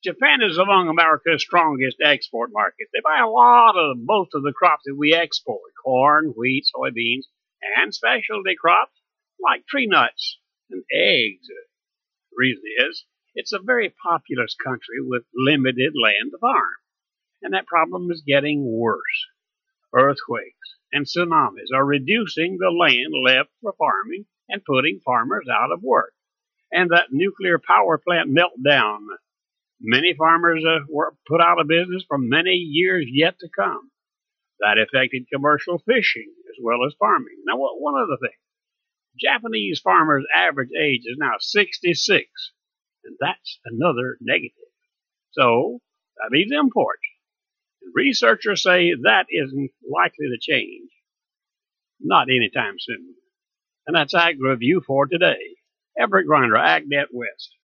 Japan is among America's strongest export markets. They buy a lot of most of the crops that we export: corn, wheat, soybeans, and specialty crops like tree nuts and eggs. The reason is it's a very populous country with limited land to farm, and that problem is getting worse. Earthquakes and tsunamis are reducing the land left for farming and putting farmers out of work. And that nuclear power plant meltdown, many farmers were put out of business for many years yet to come. That affected commercial fishing as well as farming. Now, one other thing. Japanese farmers' average age is now 66, and that's another negative. So, that leaves imports. And researchers say that isn't likely to change. Not anytime soon. And that's Ag Review for today. Everett Grinder, AgNet West.